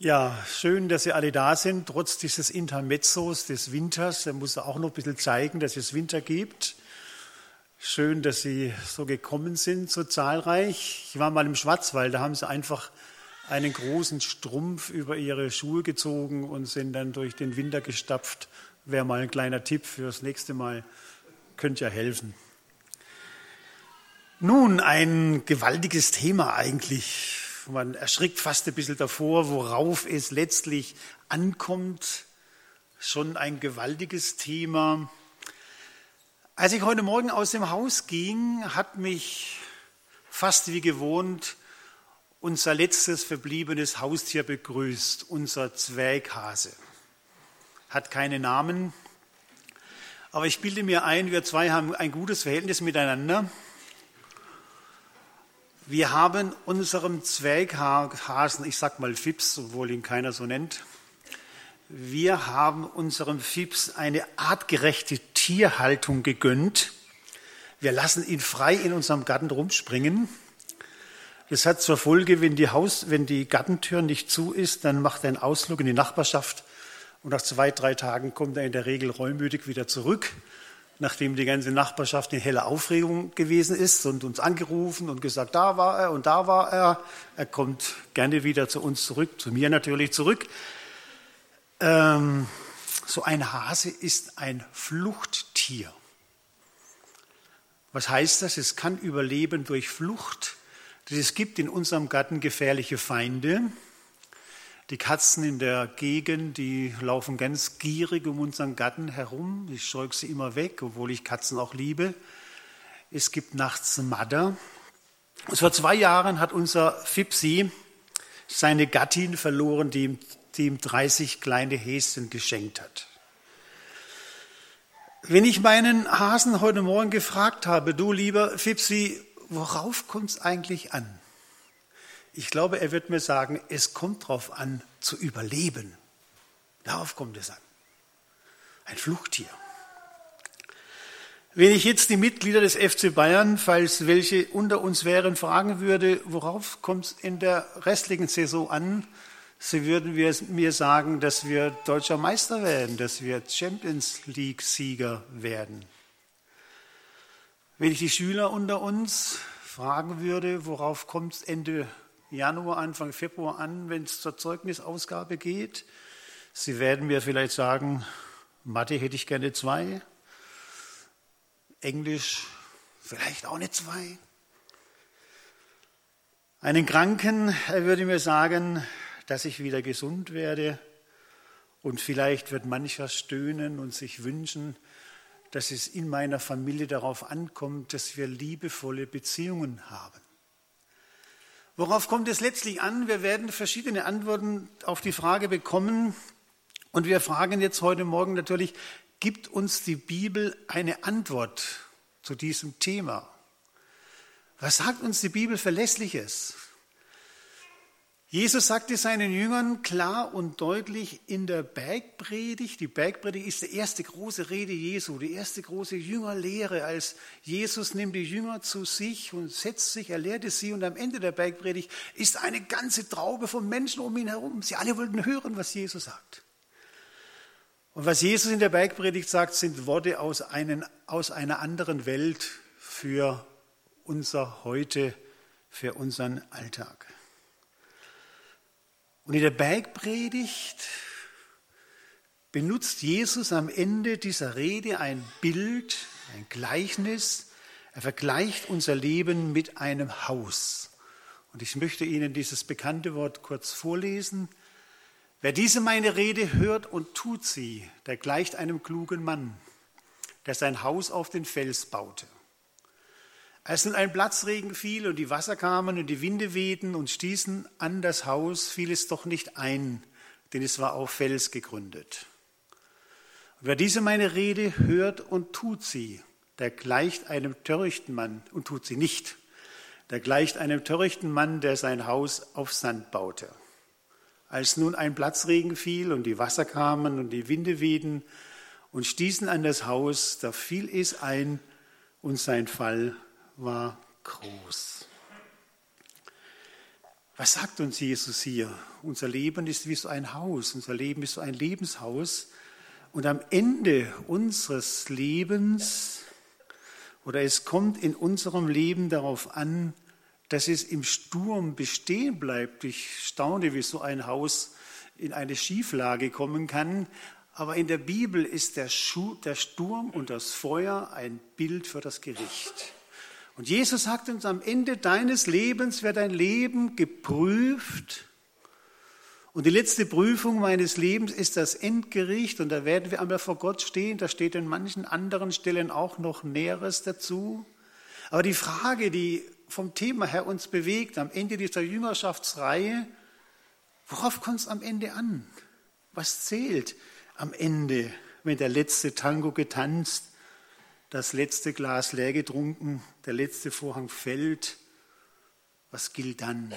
Ja, schön, dass Sie alle da sind, trotz dieses Intermezzos des Winters. Er muss auch noch ein bisschen zeigen, dass es Winter gibt. Schön, dass Sie so gekommen sind, so zahlreich. Ich war mal im Schwarzwald, da haben Sie einfach einen großen Strumpf über Ihre Schuhe gezogen und sind dann durch den Winter gestapft. Wäre mal ein kleiner Tipp fürs nächste Mal. Könnte ja helfen. Nun, ein gewaltiges Thema eigentlich. Man erschrickt fast ein bisschen davor, worauf es letztlich ankommt. Schon ein gewaltiges Thema. Als ich heute Morgen aus dem Haus ging, hat mich fast wie gewohnt unser letztes verbliebenes Haustier begrüßt, unser Zwerghase. Hat keinen Namen, aber ich bilde mir ein, wir zwei haben ein gutes Verhältnis miteinander. Wir haben unserem Zwerghasen, ich sag mal Fips, obwohl ihn keiner so nennt, wir haben unserem Fips eine artgerechte Tierhaltung gegönnt. Wir lassen ihn frei in unserem Garten rumspringen. Das hat zur Folge, wenn die Gartentür nicht zu ist, dann macht er einen Ausflug in die Nachbarschaft und nach 2-3 Tagen kommt er in der Regel reumütig wieder zurück. Nachdem die ganze Nachbarschaft in heller Aufregung gewesen ist und uns angerufen und gesagt, da war er und da war er. Er kommt gerne wieder zu uns zurück, zu mir natürlich zurück. So ein Hase ist ein Fluchttier. Was heißt das? Es kann überleben durch Flucht. Es gibt in unserem Garten gefährliche Feinde. Die Katzen in der Gegend, die laufen ganz gierig um unseren Garten herum. Ich scheuche sie immer weg, obwohl ich Katzen auch liebe. Es gibt nachts Madder. Und vor 2 Jahren hat unser Fipsi seine Gattin verloren, die ihm 30 kleine Häschen geschenkt hat. Wenn ich meinen Hasen heute Morgen gefragt habe, du lieber Fipsi, worauf kommt es eigentlich an? Ich glaube, er wird mir sagen, es kommt darauf an, zu überleben. Darauf kommt es an. Ein Fluchttier. Wenn ich jetzt die Mitglieder des FC Bayern, falls welche unter uns wären, fragen würde, worauf kommt es in der restlichen Saison an, sie würden mir sagen, dass wir deutscher Meister werden, dass wir Champions League-Sieger werden. Wenn ich die Schüler unter uns fragen würde, worauf kommt es Ende Januar, Anfang Februar an, wenn es zur Zeugnisausgabe geht. Sie werden mir vielleicht sagen, Mathe hätte ich gerne 2, Englisch vielleicht auch eine 2. Einen Kranken, er würde mir sagen, dass ich wieder gesund werde und vielleicht wird mancher stöhnen und sich wünschen, dass es in meiner Familie darauf ankommt, dass wir liebevolle Beziehungen haben. Worauf kommt es letztlich an? Wir werden verschiedene Antworten auf die Frage bekommen. Und wir fragen jetzt heute Morgen natürlich, gibt uns die Bibel eine Antwort zu diesem Thema? Was sagt uns die Bibel Verlässliches? Jesus sagte seinen Jüngern klar und deutlich in der Bergpredigt. Die Bergpredigt ist die erste große Rede Jesu, die erste große Jüngerlehre, als Jesus nimmt die Jünger zu sich und setzt sich, er lehrte sie und am Ende der Bergpredigt ist eine ganze Traube von Menschen um ihn herum. Sie alle wollten hören, was Jesus sagt. Und was Jesus in der Bergpredigt sagt, sind Worte aus einer anderen Welt für unser Heute, für unseren Alltag. Und in der Bergpredigt benutzt Jesus am Ende dieser Rede ein Bild, ein Gleichnis. Er vergleicht unser Leben mit einem Haus. Und ich möchte Ihnen dieses bekannte Wort kurz vorlesen. Wer diese meine Rede hört und tut sie, der gleicht einem klugen Mann, der sein Haus auf den Fels baute. Als nun ein Platzregen fiel und die Wasser kamen und die Winde wehten und stießen an das Haus, fiel es doch nicht ein, denn es war auf Fels gegründet. Und wer diese meine Rede hört und tut sie, der gleicht einem törichten Mann und tut sie nicht. Der gleicht einem törichten Mann, der sein Haus auf Sand baute. Als nun ein Platzregen fiel und die Wasser kamen und die Winde wehten und stießen an das Haus, da fiel es ein und sein Fall war groß. Was sagt uns Jesus hier? Unser Leben ist wie so ein Haus, unser Leben ist so ein Lebenshaus. Und am Ende unseres Lebens, oder es kommt in unserem Leben darauf an, dass es im Sturm bestehen bleibt. Ich staune, wie so ein Haus in eine Schieflage kommen kann. Aber in der Bibel ist der Sturm und das Feuer ein Bild für das Gericht. Und Jesus sagt uns, am Ende deines Lebens wird dein Leben geprüft. Und die letzte Prüfung meines Lebens ist das Endgericht. Und da werden wir einmal vor Gott stehen. Da steht an manchen anderen Stellen auch noch Näheres dazu. Aber die Frage, die vom Thema her uns bewegt, am Ende dieser Jüngerschaftsreihe, worauf kommt es am Ende an? Was zählt am Ende, wenn der letzte Tango getanzt, das letzte Glas leer getrunken, der letzte Vorhang fällt? Was gilt dann?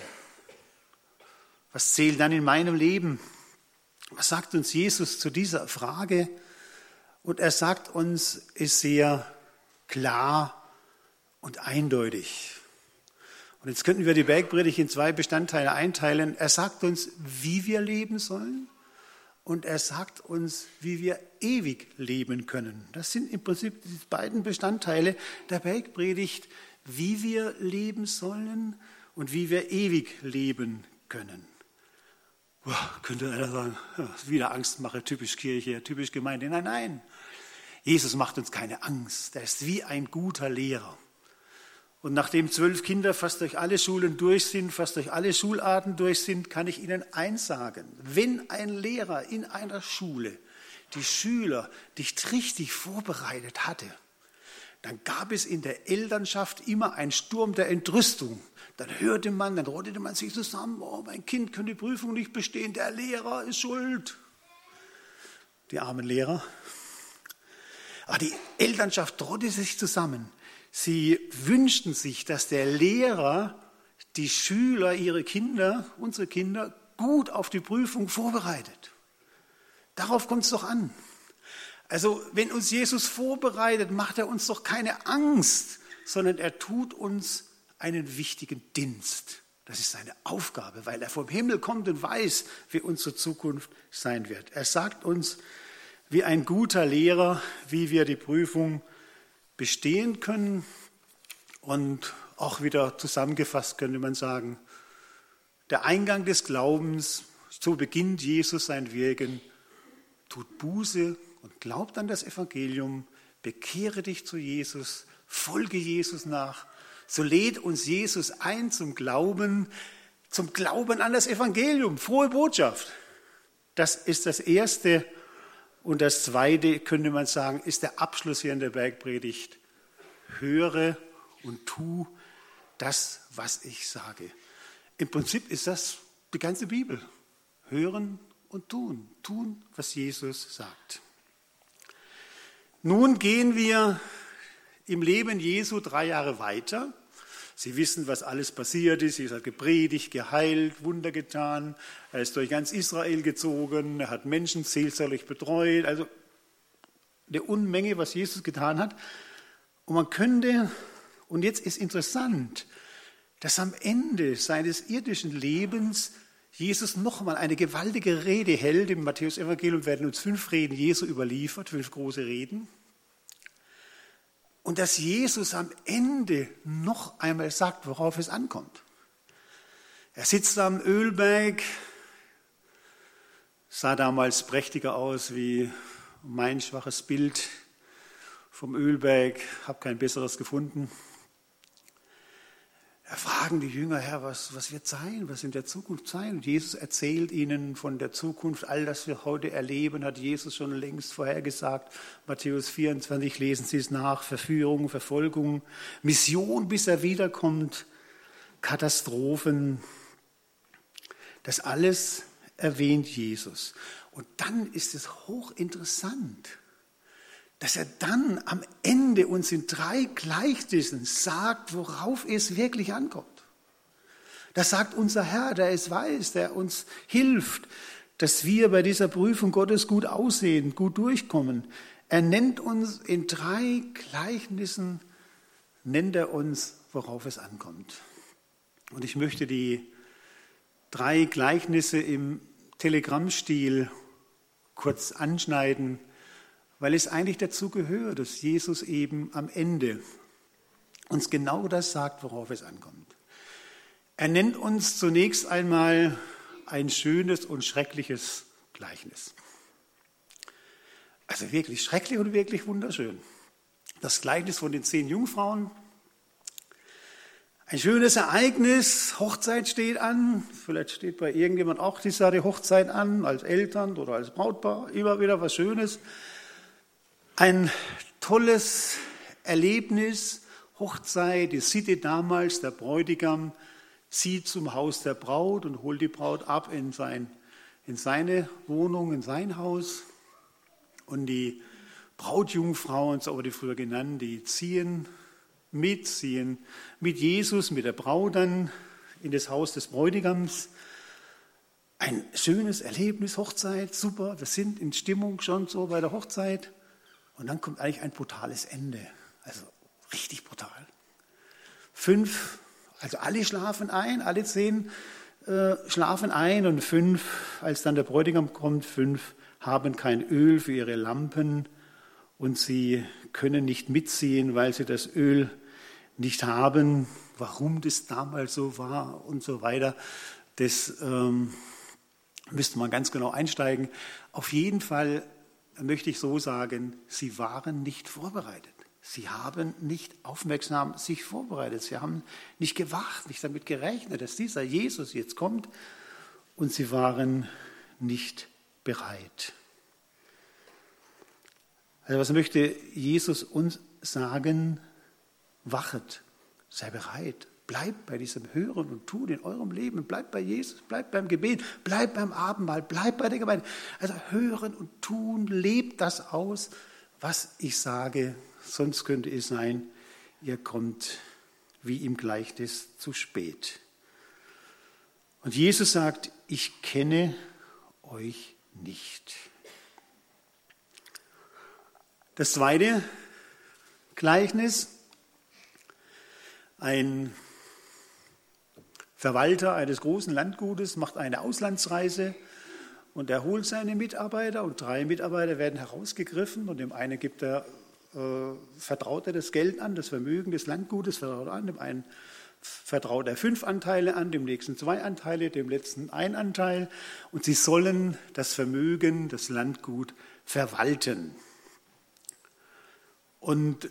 Was zählt dann in meinem Leben? Was sagt uns Jesus zu dieser Frage? Und er sagt uns es sehr klar und eindeutig. Und jetzt könnten wir die Bergpredigt in 2 Bestandteile einteilen. Er sagt uns, wie wir leben sollen, und er sagt uns, wie wir ewig leben können. Das sind im Prinzip die beiden Bestandteile der Bergpredigt, wie wir leben sollen und wie wir ewig leben können. Boah, könnte einer sagen, ja, wieder Angstmache, typisch Kirche, typisch Gemeinde. Nein, nein, Jesus macht uns keine Angst. Er ist wie ein guter Lehrer. Und nachdem 12 Kinder fast durch alle Schulen durch sind, fast durch alle Schularten durch sind, kann ich Ihnen eins sagen. Wenn ein Lehrer in einer Schule die Schüler nicht richtig vorbereitet hatte, dann gab es in der Elternschaft immer einen Sturm der Entrüstung. Dann rottete man sich zusammen, oh, mein Kind kann die Prüfung nicht bestehen, der Lehrer ist schuld. Die armen Lehrer. Aber die Elternschaft rottete sich zusammen. Sie wünschten sich, dass der Lehrer die Schüler, ihre Kinder, unsere Kinder, gut auf die Prüfung vorbereitet. Darauf kommt es doch an. Also wenn uns Jesus vorbereitet, macht er uns doch keine Angst, sondern er tut uns einen wichtigen Dienst. Das ist seine Aufgabe, weil er vom Himmel kommt und weiß, wie unsere Zukunft sein wird. Er sagt uns, wie ein guter Lehrer, wie wir die Prüfung bestehen können. Und auch wieder zusammengefasst könnte man sagen, der Eingang des Glaubens, so beginnt Jesus sein Wirken, tut Buße und glaubt an das Evangelium, bekehre dich zu Jesus, folge Jesus nach. So lädt uns Jesus ein zum Glauben an das Evangelium, frohe Botschaft. Das ist das Erste. Und das Zweite, könnte man sagen, ist der Abschluss hier in der Bergpredigt. Höre und tu das, was ich sage. Im Prinzip ist das die ganze Bibel. Hören und tun. Tun, was Jesus sagt. Nun gehen wir im Leben Jesu 3 Jahre weiter. Sie wissen, was alles passiert ist. Jesus hat gepredigt, geheilt, Wunder getan. Er ist durch ganz Israel gezogen. Er hat Menschen seelsorglich betreut. Also eine Unmenge, was Jesus getan hat. Und jetzt ist interessant, dass am Ende seines irdischen Lebens Jesus nochmal eine gewaltige Rede hält. Im Matthäus-Evangelium werden uns 5 Reden Jesu überliefert, 5 große Reden. Und dass Jesus am Ende noch einmal sagt, worauf es ankommt. Er sitzt am Ölberg, sah damals prächtiger aus wie mein schwaches Bild vom Ölberg, habe kein besseres gefunden. Da fragen die Jünger, Herr, was wird sein, was in der Zukunft sein? Und Jesus erzählt ihnen von der Zukunft, all das wir heute erleben, hat Jesus schon längst vorhergesagt. Matthäus 24, lesen Sie es nach, Verführung, Verfolgung, Mission, bis er wiederkommt, Katastrophen. Das alles erwähnt Jesus. Und dann ist es hochinteressant, dass er dann am Ende uns in 3 Gleichnissen sagt, worauf es wirklich ankommt. Das sagt unser Herr, der es weiß, der uns hilft, dass wir bei dieser Prüfung Gottes gut aussehen, gut durchkommen. Er nennt uns in 3 Gleichnissen, nennt er uns, worauf es ankommt. Und ich möchte die 3 Gleichnisse im Telegrammstil kurz anschneiden, weil es eigentlich dazu gehört, dass Jesus eben am Ende uns genau das sagt, worauf es ankommt. Er nennt uns zunächst einmal ein schönes und schreckliches Gleichnis. Also wirklich schrecklich und wirklich wunderschön. Das Gleichnis von den 10 Jungfrauen. Ein schönes Ereignis, Hochzeit steht an. Vielleicht steht bei irgendjemand auch die Hochzeit an, als Eltern oder als Brautpaar. Immer wieder was Schönes. Ein tolles Erlebnis, Hochzeit, die Sitte damals, der Bräutigam zieht zum Haus der Braut und holt die Braut ab in seine Wohnung, in sein Haus. Und die Brautjungfrauen, so wurde früher genannt, die ziehen mit Jesus, mit der Braut dann in das Haus des Bräutigams. Ein schönes Erlebnis, Hochzeit, super, wir sind in Stimmung schon so bei der Hochzeit. Und dann kommt eigentlich ein brutales Ende, also richtig brutal. 5, also alle schlafen ein, alle 10 schlafen ein und 5, als dann der Bräutigam kommt, 5 haben kein Öl für ihre Lampen und sie können nicht mitziehen, weil sie das Öl nicht haben. Warum das damals so war und so weiter, das müsste man ganz genau einsteigen. Auf jeden Fall möchte ich so sagen, sie waren nicht vorbereitet. Sie haben nicht aufmerksam sich vorbereitet. Sie haben nicht gewacht, nicht damit gerechnet, dass dieser Jesus jetzt kommt. Und sie waren nicht bereit. Also was möchte Jesus uns sagen? Wachet, sei bereit. Bleibt bei diesem Hören und Tun in eurem Leben. Bleibt bei Jesus, bleibt beim Gebet, bleibt beim Abendmahl, bleibt bei der Gemeinde. Also hören und tun, lebt das aus, was ich sage. Sonst könnte es sein, ihr kommt wie im Gleichnis zu spät. Und Jesus sagt, ich kenne euch nicht. Das zweite Gleichnis, ein Verwalter eines großen Landgutes macht eine Auslandsreise und er holt seine Mitarbeiter und 3 Mitarbeiter werden herausgegriffen und dem einen vertraut er das Geld an, das Vermögen des Landgutes vertraut an, dem einen vertraut er 5 Anteile an, dem nächsten 2 Anteile, dem letzten 1 Anteil und sie sollen das Vermögen, das Landgut verwalten. Und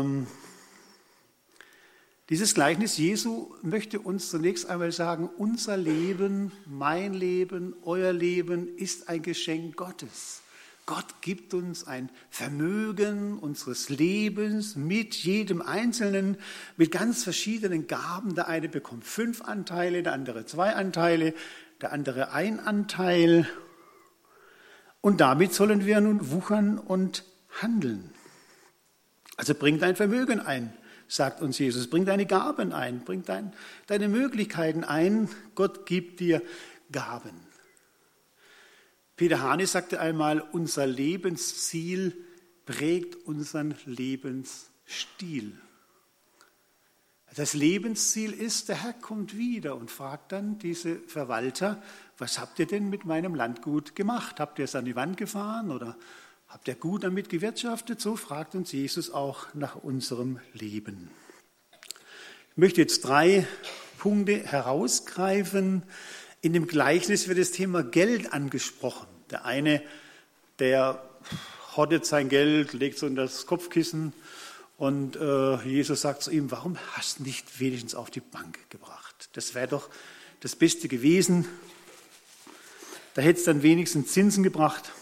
dieses Gleichnis Jesu möchte uns zunächst einmal sagen, unser Leben, mein Leben, euer Leben ist ein Geschenk Gottes. Gott gibt uns ein Vermögen unseres Lebens mit jedem Einzelnen, mit ganz verschiedenen Gaben. Der eine bekommt 5 Anteile, der andere 2 Anteile, der andere 1 Anteil. Und damit sollen wir nun wuchern und handeln. Also bring dein Vermögen ein, sagt uns Jesus. Bring deine Gaben ein, bring deine Möglichkeiten ein. Gott gibt dir Gaben. Peter Hane sagte einmal, unser Lebensziel prägt unseren Lebensstil. Das Lebensziel ist, der Herr kommt wieder und fragt dann diese Verwalter, was habt ihr denn mit meinem Landgut gemacht? Habt ihr es an die Wand gefahren oder habt ihr gut damit gewirtschaftet? So fragt uns Jesus auch nach unserem Leben. Ich möchte jetzt 3 Punkte herausgreifen. In dem Gleichnis wird das Thema Geld angesprochen. Der eine, der hortet sein Geld, legt es unter das Kopfkissen und Jesus sagt zu ihm, warum hast du nicht wenigstens auf die Bank gebracht? Das wäre doch das Beste gewesen. Da hätte es dann wenigstens Zinsen gebracht.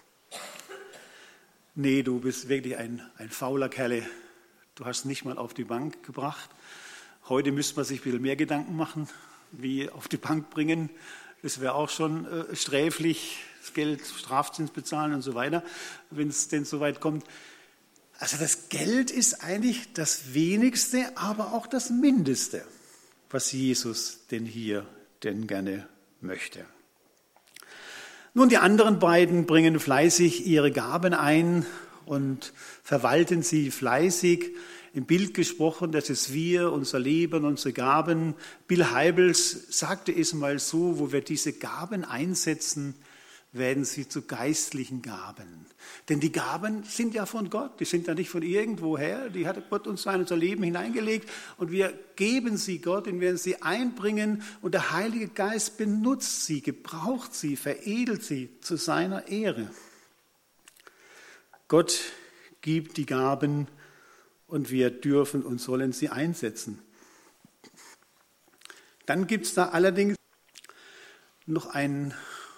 Nee, du bist wirklich ein fauler Kerle. Du hast nicht mal auf die Bank gebracht. Heute müsste man sich ein bisschen mehr Gedanken machen, wie auf die Bank bringen. Das wäre auch schon sträflich, das Geld, Strafzins bezahlen und so weiter, wenn es denn so weit kommt. Also das Geld ist eigentlich das Wenigste, aber auch das Mindeste, was Jesus denn hier denn gerne möchte. Nun, die anderen beiden bringen fleißig ihre Gaben ein und verwalten sie fleißig. im Bild gesprochen, das ist wir, unser Leben, unsere Gaben. Bill Hybels sagte es mal so, wo wir diese Gaben einsetzen, werden sie zu geistlichen Gaben. Denn die Gaben sind ja von Gott, die sind ja nicht von irgendwoher, die hat Gott uns in unser Leben hineingelegt und wir geben sie Gott und werden sie einbringen und der Heilige Geist benutzt sie, gebraucht sie, veredelt sie zu seiner Ehre. Gott gibt die Gaben und wir dürfen und sollen sie einsetzen. Dann gibt es da allerdings noch ein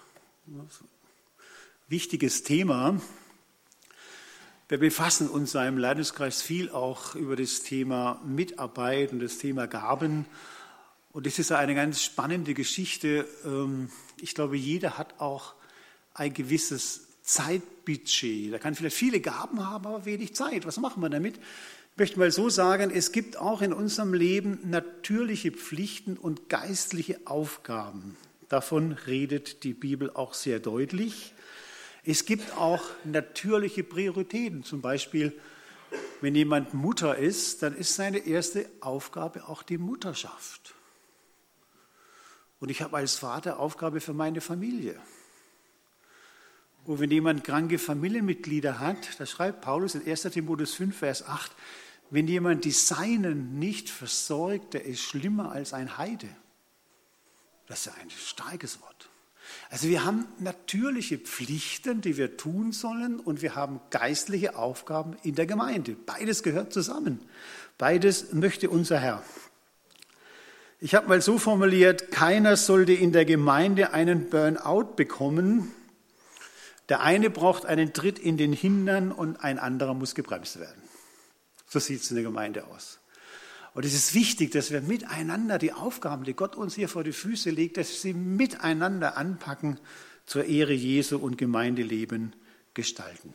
wichtiges Thema. Wir befassen uns in einem Leitungskreis viel auch über das Thema Mitarbeit und das Thema Gaben. Und das ist eine ganz spannende Geschichte. Ich glaube, jeder hat auch ein gewisses Zeitbudget. Da kann vielleicht viele Gaben haben, aber wenig Zeit. Was machen wir damit? Ich möchte mal so sagen, es gibt auch in unserem Leben natürliche Pflichten und geistliche Aufgaben. Davon redet die Bibel auch sehr deutlich. Es gibt auch natürliche Prioritäten. Zum Beispiel, wenn jemand Mutter ist, dann ist seine erste Aufgabe auch die Mutterschaft. Und ich habe als Vater Aufgabe für meine Familie. Und wenn jemand kranke Familienmitglieder hat, da schreibt Paulus in 1. Timotheus 5, Vers 8, wenn jemand die Seinen nicht versorgt, der ist schlimmer als ein Heide. Das ist ja ein starkes Wort. Also wir haben natürliche Pflichten, die wir tun sollen, und wir haben geistliche Aufgaben in der Gemeinde. Beides gehört zusammen. Beides möchte unser Herr. Ich habe mal so formuliert, keiner sollte in der Gemeinde einen Burnout bekommen. Der eine braucht einen Tritt in den Hintern und ein anderer muss gebremst werden. So sieht es in der Gemeinde aus. Und es ist wichtig, dass wir miteinander die Aufgaben, die Gott uns hier vor die Füße legt, dass wir sie miteinander anpacken, zur Ehre Jesu und Gemeindeleben gestalten.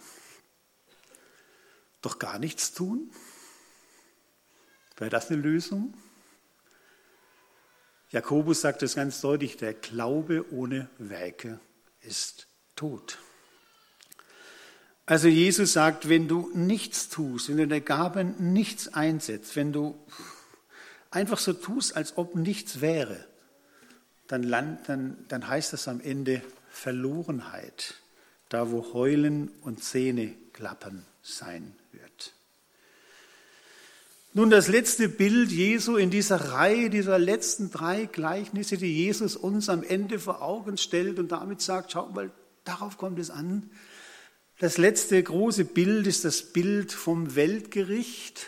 Doch gar nichts tun? Wäre das eine Lösung? Jakobus sagt es ganz deutlich, der Glaube ohne Werke ist tot. Also Jesus sagt, wenn du nichts tust, wenn du in der Gabe nichts einsetzt, wenn du einfach so tust, als ob nichts wäre, dann heißt das am Ende Verlorenheit, da wo Heulen und Zähneklappern sein wird. Nun, das letzte Bild Jesu in dieser Reihe, dieser letzten 3 Gleichnisse, die Jesus uns am Ende vor Augen stellt und damit sagt, schaut mal, darauf kommt es an. Das letzte große Bild ist das Bild vom Weltgericht.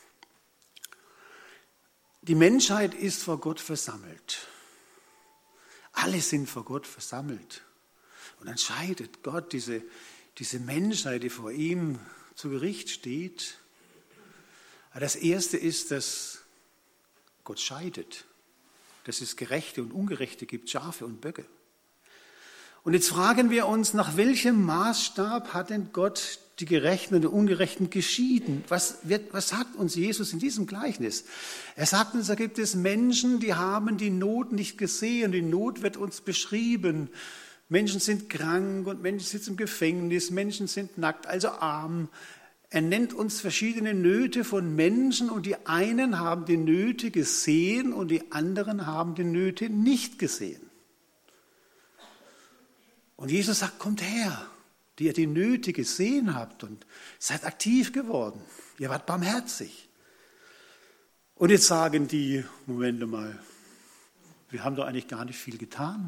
Die Menschheit ist vor Gott versammelt. Alle sind vor Gott versammelt. Und dann scheidet Gott diese Menschheit, die vor ihm zu Gericht steht. Das Erste ist, dass Gott scheidet. Dass es Gerechte und Ungerechte gibt, Schafe und Böcke. Und jetzt fragen wir uns, nach welchem Maßstab hat denn Gott die Gerechten und die Ungerechten geschieden? Was sagt uns Jesus in diesem Gleichnis? Er sagt uns, da gibt es Menschen, die haben die Not nicht gesehen. Die Not wird uns beschrieben. Menschen sind krank und Menschen sitzen im Gefängnis, Menschen sind nackt, also arm. Er nennt uns verschiedene Nöte von Menschen und die einen haben die Nöte gesehen und die anderen haben die Nöte nicht gesehen. Und Jesus sagt, kommt her, die ihr die Nöte gesehen habt und seid aktiv geworden. Ihr wart barmherzig. Und jetzt sagen die, Moment mal, wir haben doch eigentlich gar nicht viel getan.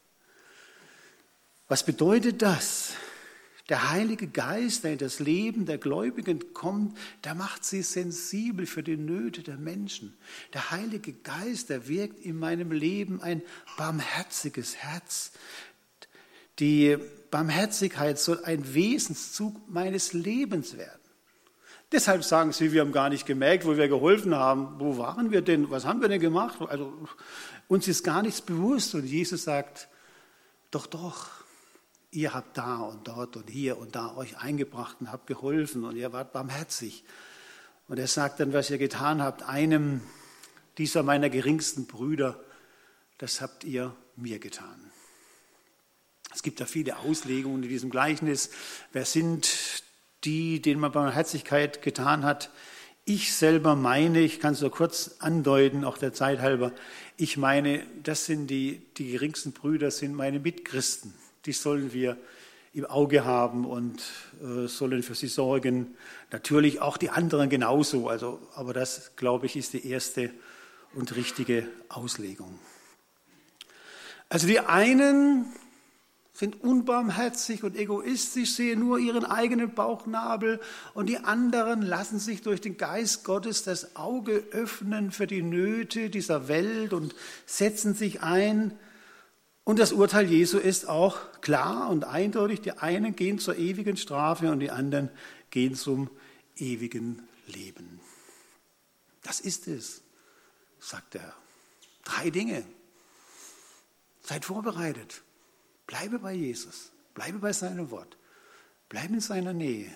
Was bedeutet das? Der Heilige Geist, der in das Leben der Gläubigen kommt, der macht sie sensibel für die Nöte der Menschen. Der Heilige Geist, der wirkt in meinem Leben ein barmherziges Herz. Die Barmherzigkeit soll ein Wesenszug meines Lebens werden. Deshalb sagen sie, wir haben gar nicht gemerkt, wo wir geholfen haben. Wo waren wir denn? Was haben wir denn gemacht? Also, uns ist gar nichts bewusst. Und Jesus sagt, doch, ihr habt da und dort und hier und da euch eingebracht und habt geholfen und ihr wart barmherzig. Und er sagt dann, was ihr getan habt, einem dieser meiner geringsten Brüder, das habt ihr mir getan. Es gibt da viele Auslegungen in diesem Gleichnis. Wer sind die, denen man Barmherzigkeit getan hat? Ich selber meine, ich kann es nur kurz andeuten, auch der Zeit halber, ich meine, das sind die geringsten Brüder, sind meine Mitchristen. Die sollen wir im Auge haben und sollen für sie sorgen. Natürlich auch die anderen genauso, aber das, glaube ich, ist die erste und richtige Auslegung. Also die einen sind unbarmherzig und egoistisch, sehen nur ihren eigenen Bauchnabel, und die anderen lassen sich durch den Geist Gottes das Auge öffnen für die Nöte dieser Welt und setzen sich ein. Und das Urteil Jesu ist auch klar und eindeutig. Die einen gehen zur ewigen Strafe und die anderen gehen zum ewigen Leben. Das ist es, sagt er. 3 Dinge. Seid vorbereitet. Bleibe bei Jesus. Bleibe bei seinem Wort. Bleibe in seiner Nähe.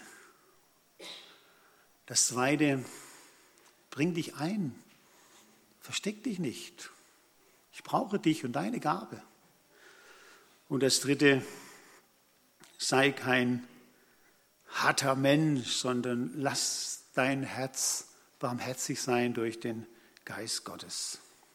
Das 2. Bring dich ein. Versteck dich nicht. Ich brauche dich und deine Gabe. Und das 3, sei kein harter Mensch, sondern lass dein Herz barmherzig sein durch den Geist Gottes.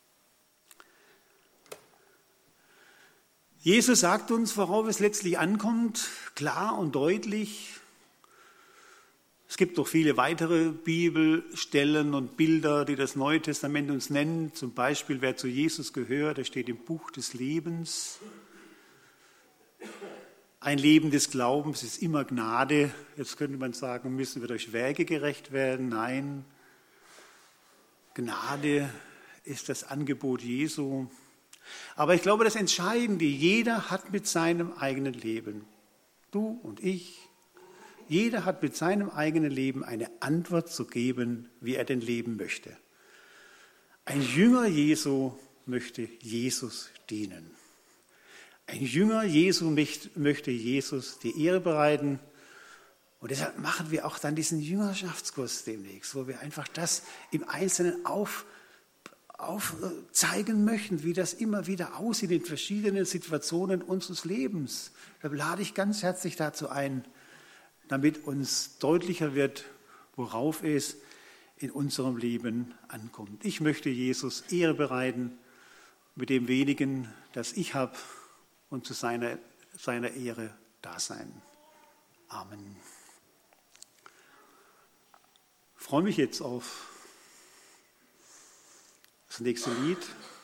Jesus sagt uns, worauf es letztlich ankommt, klar und deutlich. Es gibt noch viele weitere Bibelstellen und Bilder, die das Neue Testament uns nennt. Zum Beispiel, wer zu Jesus gehört, der steht im Buch des Lebens. Ein Leben des Glaubens ist immer Gnade. Jetzt könnte man sagen, müssen wir durch Werke gerecht werden? Nein. Gnade ist das Angebot Jesu. Aber ich glaube, das Entscheidende, jeder hat mit seinem eigenen Leben, du und ich, jeder hat mit seinem eigenen Leben eine Antwort zu geben, wie er denn leben möchte. Ein Jünger Jesu möchte Jesus dienen. Ein Jünger Jesu möchte Jesus die Ehre bereiten. Und deshalb machen wir auch dann diesen Jüngerschaftskurs demnächst, wo wir einfach das im Einzelnen aufzeigen möchten, wie das immer wieder aussieht in verschiedenen Situationen unseres Lebens. Da lade ich ganz herzlich dazu ein, damit uns deutlicher wird, worauf es in unserem Leben ankommt. Ich möchte Jesus Ehre bereiten mit dem wenigen, das ich habe, und zu seiner Ehre da sein. Amen. Ich freue mich jetzt auf das nächste Lied.